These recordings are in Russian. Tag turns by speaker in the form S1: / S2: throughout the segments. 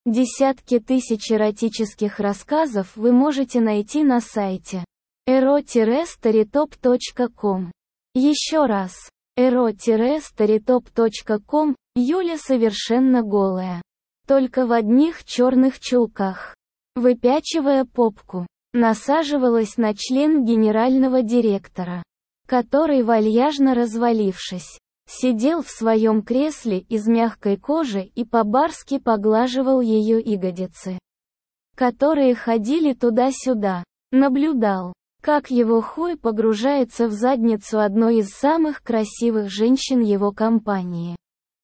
S1: Десятки тысяч эротических рассказов вы можете найти на сайте ero-storytop.com. Еще раз. ero-storytop.com. Юля совершенно голая. Только в одних черных чулках. Выпячивая попку, насаживалась на член генерального директора, который, вальяжно развалившись, сидел в своем кресле из мягкой кожи и по-барски поглаживал ее ягодицы, которые ходили туда-сюда, наблюдал, как его хуй погружается в задницу одной из самых красивых женщин его компании.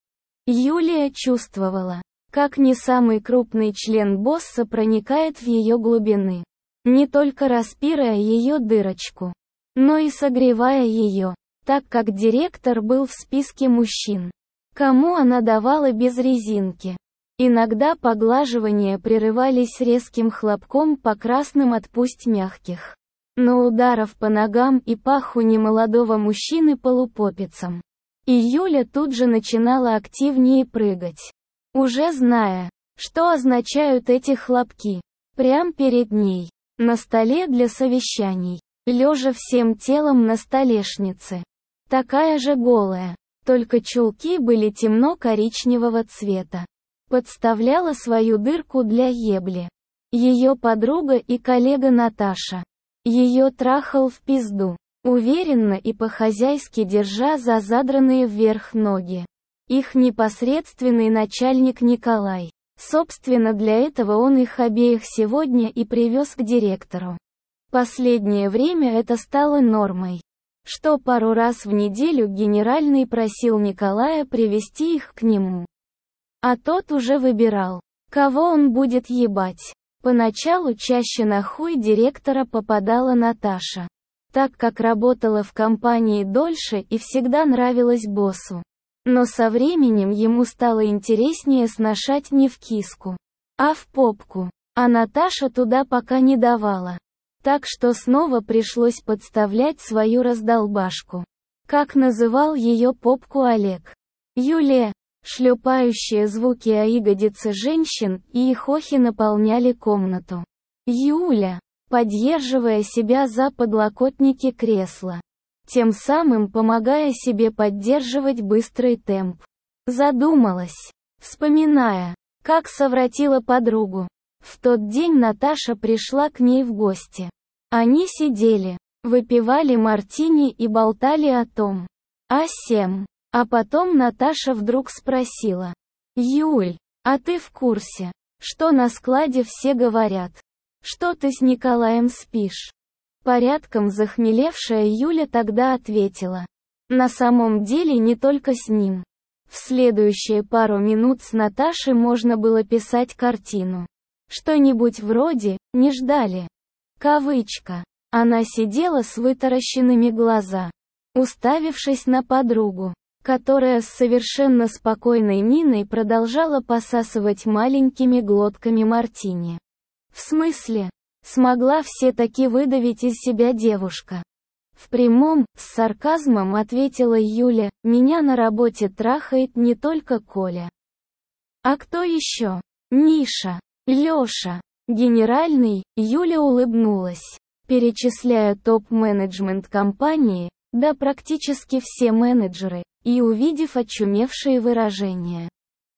S1: Юлия чувствовала, как не самый крупный член босса проникает в ее глубины, не только распирая ее дырочку, но и согревая ее, так как директор был в списке мужчин, кому она давала без резинки. Иногда поглаживания прерывались резким хлопком по красным от пусть мягких, но ударов по ногам и паху немолодого мужчины полупопицам. И Юля тут же начинала активнее прыгать, уже зная, что означают эти хлопки. Прямо перед ней, на столе для совещаний, лежа всем телом на столешнице. Такая же голая, только чулки были темно-коричневого цвета. Подставляла свою дырку для ебли. Ее подруга и коллега Наташа. Ее трахал в пизду, уверенно и по-хозяйски держа за задранные вверх ноги. Их непосредственный начальник Николай. Собственно, для этого он их обеих сегодня и привез к директору. Последнее время это стало нормой, что пару раз в неделю генеральный просил Николая привести их к нему. А тот уже выбирал, кого он будет ебать. Поначалу чаще на хуй директора попадала Наташа, так как работала в компании дольше и всегда нравилась боссу. Но со временем ему стало интереснее сношать не в киску, а в попку. А Наташа туда пока не давала. Так что снова пришлось подставлять свою раздолбашку. Как называл ее попку Олег. Юлия, шлепающие звуки о ягодице женщин и их охи наполняли комнату. Юля, поддерживая себя за подлокотники кресла, тем самым помогая себе поддерживать быстрый темп. Задумалась, вспоминая, как совратила подругу. В тот день Наташа пришла к ней в гости. Они сидели, выпивали мартини и болтали о том, о сём. А потом Наташа вдруг спросила: «Юль, а ты в курсе, что на складе все говорят, что ты с Николаем спишь?» Порядком захмелевшая Юля тогда ответила: «На самом деле не только с ним». В следующие пару минут с Наташей можно было писать картину. Что-нибудь вроде «не ждали». Кавычка. Она сидела с вытаращенными глаза, уставившись на подругу, которая с совершенно спокойной миной продолжала посасывать маленькими глотками мартини. В смысле? Смогла все-таки выдавить из себя девушка. В прямом, с сарказмом ответила Юля: «Меня на работе трахает не только Коля. А кто еще? Ниша, Леша, генеральный». Юля улыбнулась, перечисляя топ-менеджмент компании, да практически все менеджеры, и увидев очумевшие выражения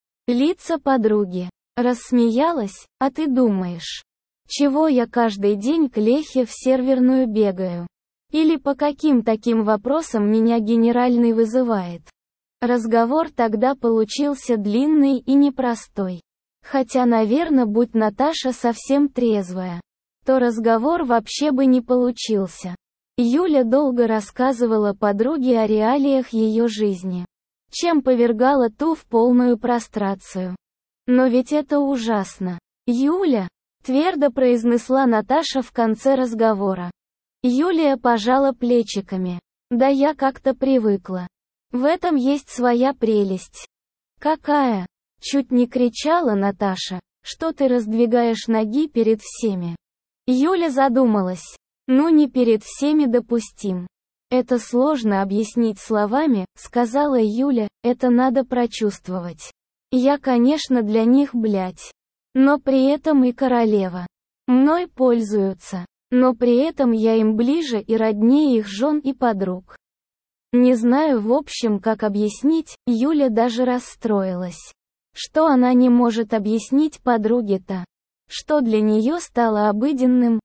S1: лица подруги, рассмеялась: «А ты думаешь, чего я каждый день к Лехе в серверную бегаю? Или по каким таким вопросам меня генеральный вызывает?» Разговор тогда получился длинный и непростой. Хотя, наверное, будь Наташа совсем трезвая, то разговор вообще бы не получился. Юля долго рассказывала подруге о реалиях ее жизни, чем повергала ту в полную прострацию. «Но ведь это ужасно, Юля!» — твердо произнесла Наташа в конце разговора. Юлия пожала плечиками. «Да я как-то привыкла. В этом есть своя прелесть». «Какая?» — чуть не кричала Наташа. «Что ты раздвигаешь ноги перед всеми?» Юля задумалась. «Ну, не перед всеми допустим. Это сложно объяснить словами», — сказала Юля, — «это надо прочувствовать. Я, конечно, для них, блядь, но при этом и королева. Мной пользуются, но при этом я им ближе и роднее их жен и подруг. Не знаю в общем, как объяснить, Юля даже расстроилась. Что она не может объяснить подруге-то? Что для нее стало обыденным,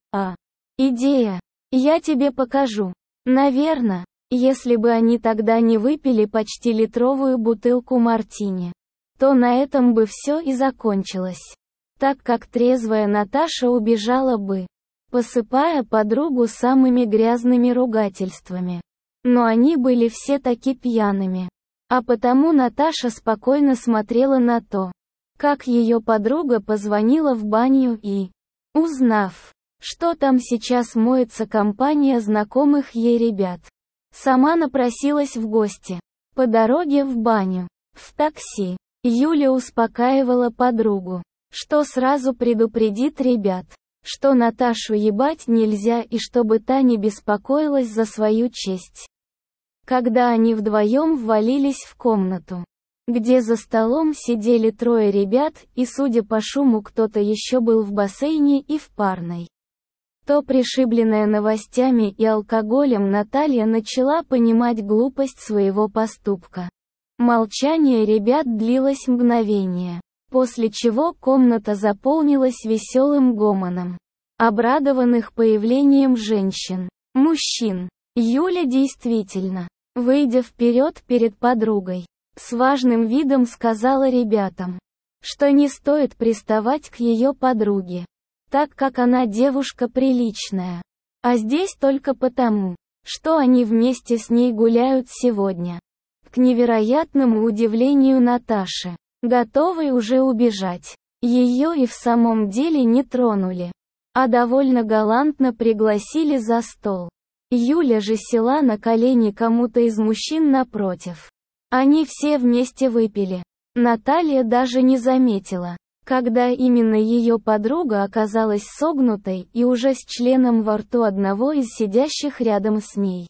S1: идея. Я тебе покажу. Наверно, если бы они тогда не выпили почти литровую бутылку мартини, то на этом бы все и закончилось. Так как трезвая Наташа убежала бы, посыпая подругу самыми грязными ругательствами. Но они были все таки пьяными. А потому Наташа спокойно смотрела на то, как ее подруга позвонила в баню и, узнав, что там сейчас моется компания знакомых ей ребят, сама напросилась в гости. По дороге в баню, в такси, Юля успокаивала подругу, что сразу предупредит ребят, что Наташу ебать нельзя и чтобы та не беспокоилась за свою честь. Когда они вдвоем ввалились в комнату, где за столом сидели трое ребят, и судя по шуму кто-то еще был в бассейне и в парной, то пришибленная новостями и алкоголем Наталья начала понимать глупость своего поступка. Молчание ребят длилось мгновение, после чего комната заполнилась веселым гомоном, обрадованных появлением женщин, мужчин. Юля действительно, выйдя вперед перед подругой, с важным видом сказала ребятам, что не стоит приставать к ее подруге, так как она девушка приличная. А здесь только потому, что они вместе с ней гуляют сегодня. К невероятному удивлению Наташи, готовой уже убежать, ее и в самом деле не тронули, а довольно галантно пригласили за стол. Юля же села на колени кому-то из мужчин напротив. Они все вместе выпили. Наталья даже не заметила, когда именно ее подруга оказалась согнутой и уже с членом во рту одного из сидящих рядом с ней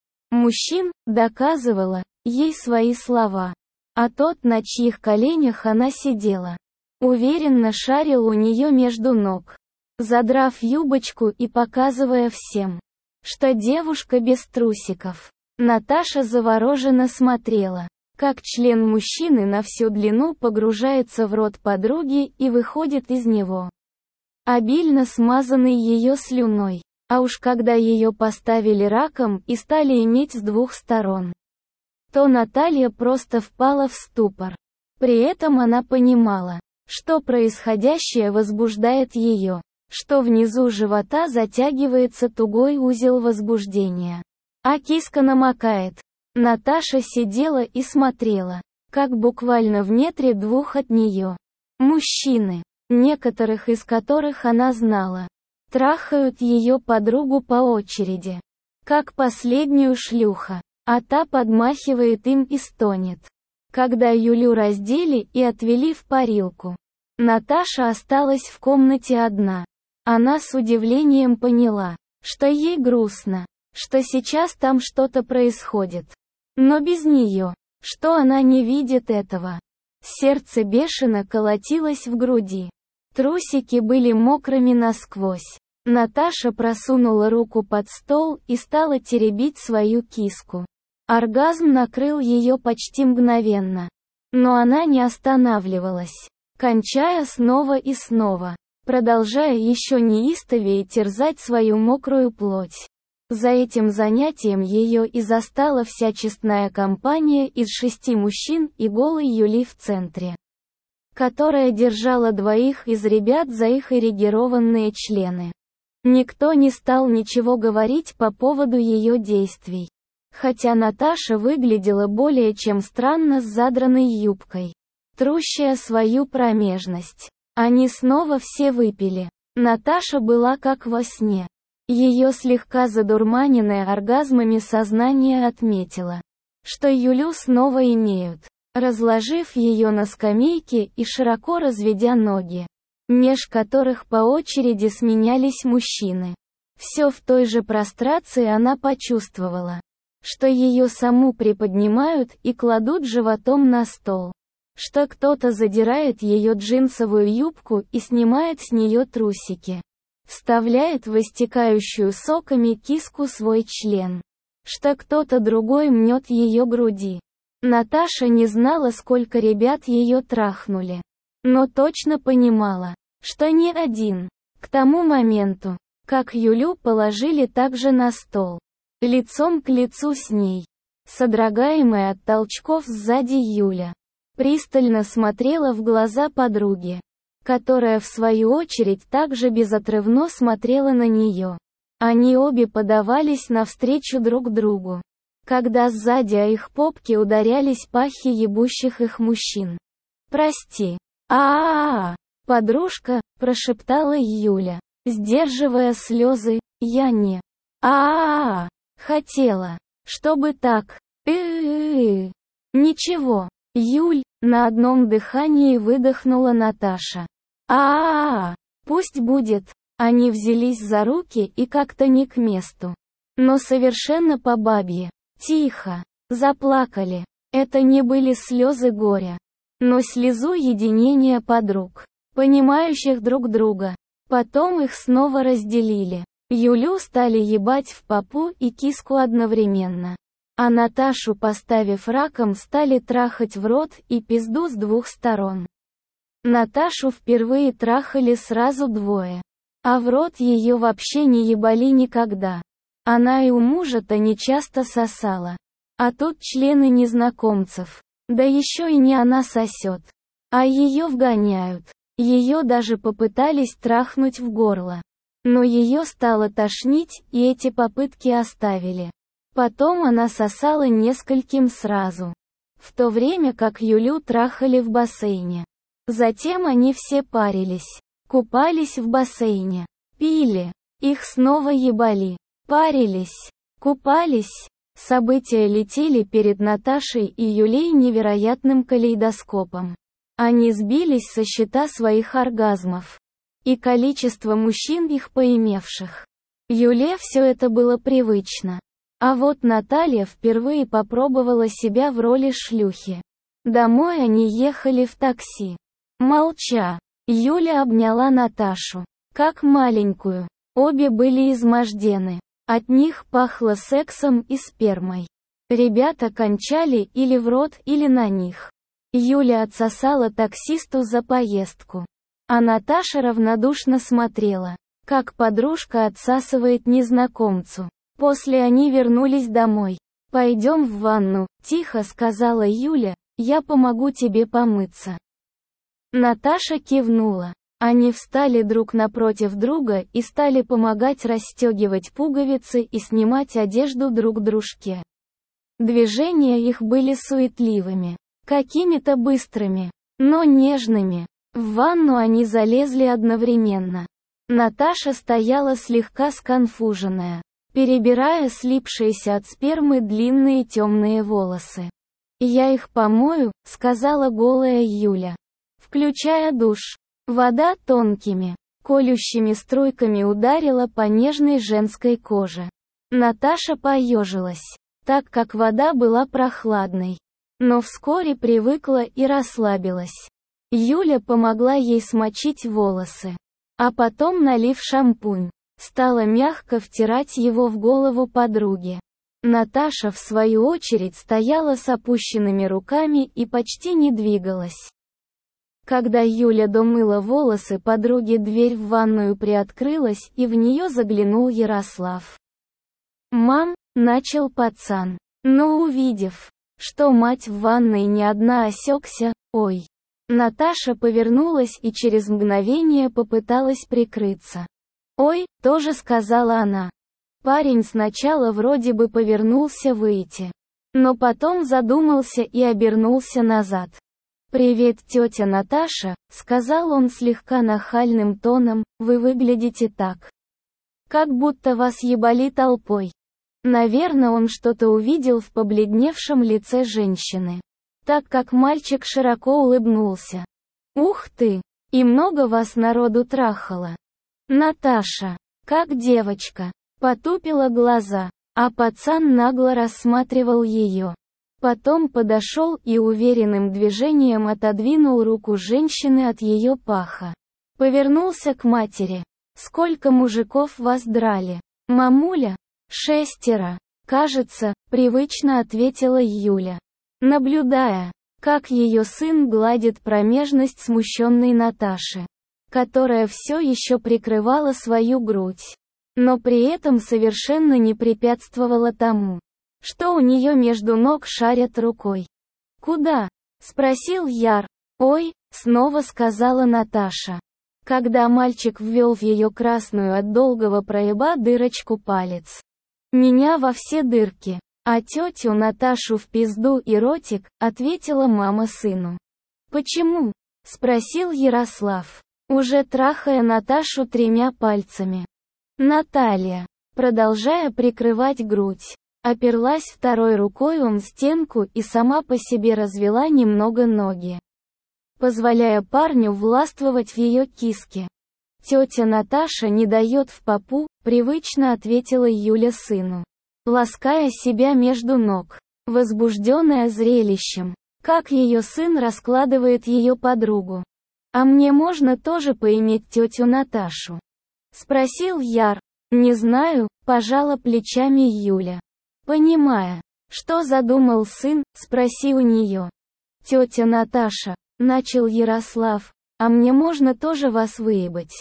S1: мужчин, доказывала ей свои слова. А тот, на чьих коленях она сидела, уверенно шарил у нее между ног, задрав юбочку и показывая всем, что девушка без трусиков. Наташа завороженно смотрела, как член мужчины на всю длину погружается в рот подруги и выходит из него, обильно смазанный ее слюной. А уж когда ее поставили раком и стали иметь с двух сторон, то Наталья просто впала в ступор. При этом она понимала, что происходящее возбуждает ее, что внизу живота затягивается тугой узел возбуждения, а киска намокает. Наташа сидела и смотрела, как буквально в метре двух от нее мужчины, некоторых из которых она знала, трахают ее подругу по очереди, как последнюю шлюха, а та подмахивает им и стонет. Когда Юлю раздели и отвели в парилку, Наташа осталась в комнате одна. Она с удивлением поняла, что ей грустно, что сейчас там что-то происходит. Но без нее, что она не видит этого. Сердце бешено колотилось в груди. Трусики были мокрыми насквозь. Наташа просунула руку под стол и стала теребить свою киску. Оргазм накрыл ее почти мгновенно. Но она не останавливалась, кончая снова и снова, продолжая еще неистовее терзать свою мокрую плоть. За этим занятием ее и застала вся честная компания из 6 мужчин и голой Юли в центре, которая держала двоих из ребят за их эрегированные члены. Никто не стал ничего говорить по поводу ее действий. Хотя Наташа выглядела более чем странно с задранной юбкой, трущая свою промежность. Они снова все выпили. Наташа была как во сне. Ее слегка задурманенное оргазмами сознание отметило, что Юлю снова имеют, разложив ее на скамейке и широко разведя ноги, меж которых по очереди сменялись мужчины. Все в той же прострации она почувствовала, что ее саму приподнимают и кладут животом на стол. что кто-то задирает ее джинсовую юбку и снимает с нее трусики. Вставляет в истекающую соками киску свой член. Что кто-то другой мнет ее груди. Наташа не знала, сколько ребят ее трахнули. Но точно понимала, что ни один. К тому моменту, как Юлю положили также на стол, лицом к лицу с ней, содрогаемая от толчков сзади, Юля пристально смотрела в глаза подруги, которая в свою очередь также безотрывно смотрела на нее. Они обе подавались навстречу друг другу, когда сзади о их попки ударялись пахи ебущих их мужчин. «Прости. Подружка», — прошептала Юля, сдерживая слезы, «я не хотела, чтобы так. Ничего, Юль», — на одном дыхании выдохнула Наташа. Пусть будет». Они взялись за руки и как-то не к месту. Но совершенно по бабье. Тихо. Заплакали. Это не были слезы горя, но слезу единения подруг, понимающих друг друга. Потом их снова разделили. Юлю стали ебать в попу и киску одновременно. А Наташу, поставив раком, стали трахать в рот и пизду с двух сторон. Наташу впервые трахали сразу двое. А в рот ее вообще не ебали никогда. Она и у мужа-то не часто сосала. А тут члены незнакомцев. Да еще и не она сосет. А ее вгоняют. Ее даже попытались трахнуть в горло. Но ее стало тошнить, и эти попытки оставили. Потом она сосала нескольким сразу. В то время как Юлю трахали в бассейне. Затем они все парились. Купались в бассейне. Пили. Их снова ебали. Парились. Купались. События летели перед Наташей и Юлей невероятным калейдоскопом. Они сбились со счета своих оргазмов. И количество мужчин, их поимевших. Юле все это было привычно. А вот Наталья впервые попробовала себя в роли шлюхи. Домой они ехали в такси. Молча. Юля обняла Наташу, как маленькую. Обе были измождены. От них пахло сексом и спермой. Ребята кончали или в рот, или на них. Юля отсосала таксисту за поездку. А Наташа равнодушно смотрела, как подружка отсасывает незнакомцу. После они вернулись домой. «Пойдем в ванну», — тихо сказала Юля, «я помогу тебе помыться». Наташа кивнула. Они встали друг напротив друга и стали помогать расстегивать пуговицы и снимать одежду друг дружке. Движения их были суетливыми, какими-то быстрыми, но нежными. В ванну они залезли одновременно. Наташа стояла слегка сконфуженная, перебирая слипшиеся от спермы длинные темные волосы. «Я их помою», — сказала голая Юля, включая душ. Вода тонкими, колющими струйками ударила по нежной женской коже. Наташа поежилась, так как вода была прохладной. Но вскоре привыкла и расслабилась. Юля помогла ей смочить волосы. А потом, налив шампунь, стала мягко втирать его в голову подруги. Наташа, в свою очередь, стояла с опущенными руками и почти не двигалась. Когда Юля домыла волосы подруги, дверь в ванную приоткрылась, и в нее заглянул Ярослав. «Мам», — начал пацан, но увидев, что мать в ванной не одна, осекся. «Ой». Наташа повернулась и через мгновение попыталась прикрыться. «Ой», — тоже сказала она. Парень сначала вроде бы повернулся выйти, но потом задумался и обернулся назад. «Привет, тетя Наташа», — сказал он слегка нахальным тоном, «вы выглядите так, как будто вас ебали толпой». Наверное, он что-то увидел в побледневшем лице женщины, так как мальчик широко улыбнулся. «Ух ты! И много вас народу трахало?» Наташа, как девочка, потупила глаза, а пацан нагло рассматривал ее. Потом подошел и уверенным движением отодвинул руку женщины от ее паха. Повернулся к матери. «Сколько мужиков вас драли?» «Мамуля? 6. Кажется», — привычно ответила Юля, наблюдая, как ее сын гладит промежность смущенной Наташи, которая все еще прикрывала свою грудь, но при этом совершенно не препятствовала тому, что у нее между ног шарят рукой. «Куда?» — спросил Яр. «Ой», — снова сказала Наташа, когда мальчик ввел в ее красную от долгого проеба дырочку палец. «Меня во все дырки, а тетю Наташу в пизду и ротик», — ответила мама сыну. «Почему?» — спросил Ярослав, уже трахая Наташу 3 пальцами. Наталья, продолжая прикрывать грудь, оперлась второй рукой об стенку и сама по себе развела немного ноги, позволяя парню властвовать в ее киске. «Тетя Наташа не дает в попу», — привычно ответила Юля сыну, лаская себя между ног, возбужденная зрелищем, как ее сын раскладывает ее подругу. «А мне можно тоже поиметь тетю Наташу?» — спросил Яр. «Не знаю», — пожала плечами Юля, понимая, что задумал сын, спроси у нее. «Тетя Наташа», — начал Ярослав, — «а мне можно тоже вас выебать?»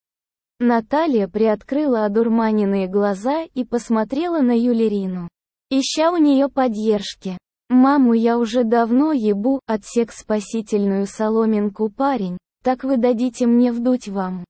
S1: Наталья приоткрыла одурманенные глаза и посмотрела на Юлерину, ища у нее поддержки. «Маму я уже давно ебу», — отсек спасительную соломинку парень, «так вы дадите мне вдуть вам?»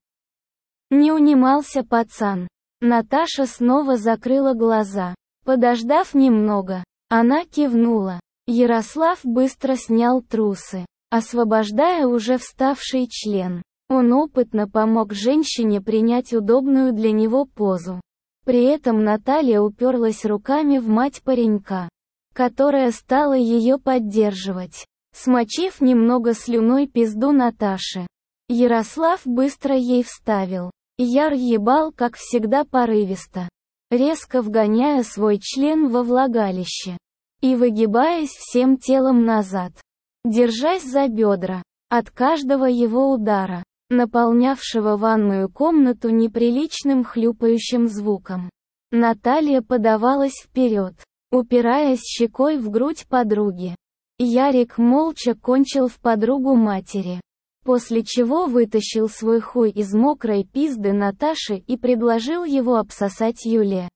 S1: Не унимался пацан. Наташа снова закрыла глаза. Подождав немного, она кивнула. Ярослав быстро снял трусы, освобождая уже вставший член. Он опытно помог женщине принять удобную для него позу. При этом Наталья уперлась руками в мать паренька, которая стала ее поддерживать, смочив немного слюной пизду Наташи. Ярослав быстро ей вставил. Яр ебал, как всегда, порывисто, резко вгоняя свой член во влагалище и выгибаясь всем телом назад, держась за бедра, от каждого его удара, наполнявшего ванную комнату неприличным хлюпающим звуком. Наталья подавалась вперед, упираясь щекой в грудь подруги. Ярик молча кончил в подругу матери, после чего вытащил свой хуй из мокрой пизды Наташи и предложил его обсосать Юле.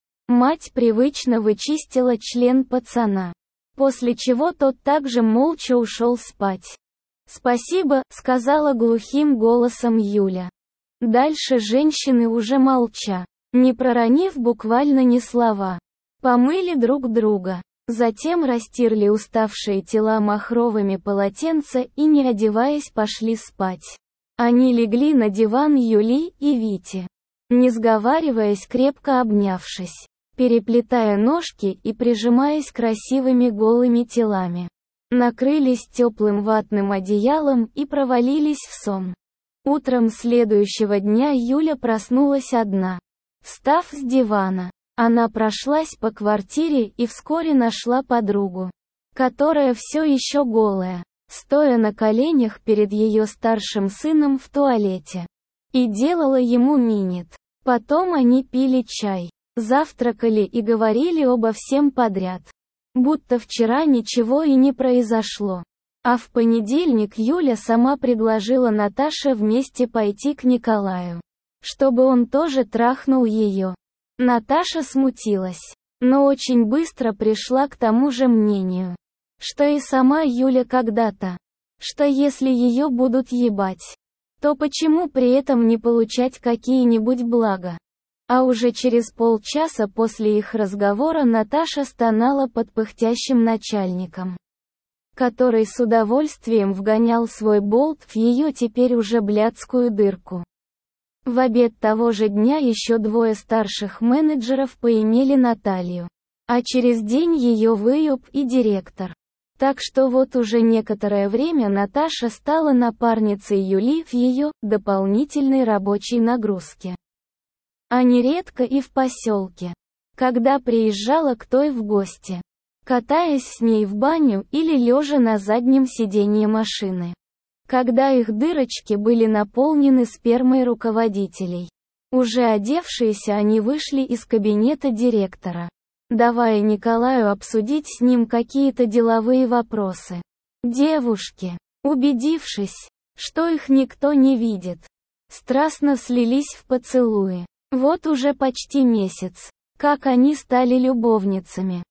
S1: Мать привычно вычистила член пацана, после чего тот также молча ушел спать. «Спасибо», — сказала глухим голосом Юля. Дальше женщины уже молча, не проронив буквально ни слова, помыли друг друга. Затем растерли уставшие тела махровыми полотенца и, не одеваясь, пошли спать. Они легли на диван Юли и Вити, не сговариваясь, крепко обнявшись, переплетая ножки и прижимаясь красивыми голыми телами. Накрылись теплым ватным одеялом и провалились в сон. Утром следующего дня Юля проснулась одна. Встав с дивана, она прошлась по квартире и вскоре нашла подругу, которая все еще голая, стоя на коленях перед ее старшим сыном в туалете, и делала ему минет. Потом они пили чай, завтракали и говорили обо всем подряд, будто вчера ничего и не произошло. А в понедельник Юля сама предложила Наташе вместе пойти к Николаю, чтобы он тоже трахнул ее. Наташа смутилась, но очень быстро пришла к тому же мнению, что и сама Юля когда-то, что если ее будут ебать, то почему при этом не получать какие-нибудь блага? А уже через полчаса после их разговора Наташа стонала под пыхтящим начальником, который с удовольствием вгонял свой болт в ее теперь уже блядскую дырку. В обед того же дня еще 2 старших менеджеров поимели Наталью, а через день ее выеб и директор. Так что вот уже некоторое время Наташа стала напарницей Юли в ее дополнительной рабочей нагрузке. А нередко и в поселке, когда приезжала к той в гости. катаясь с ней в баню или лежа на заднем сиденье машины. Когда их дырочки были наполнены спермой руководителей. Уже одевшиеся они вышли из кабинета директора, давая Николаю обсудить с ним какие-то деловые вопросы. Девушки, убедившись, что их никто не видит, страстно слились в поцелуи. Вот уже почти месяц, как они стали любовницами.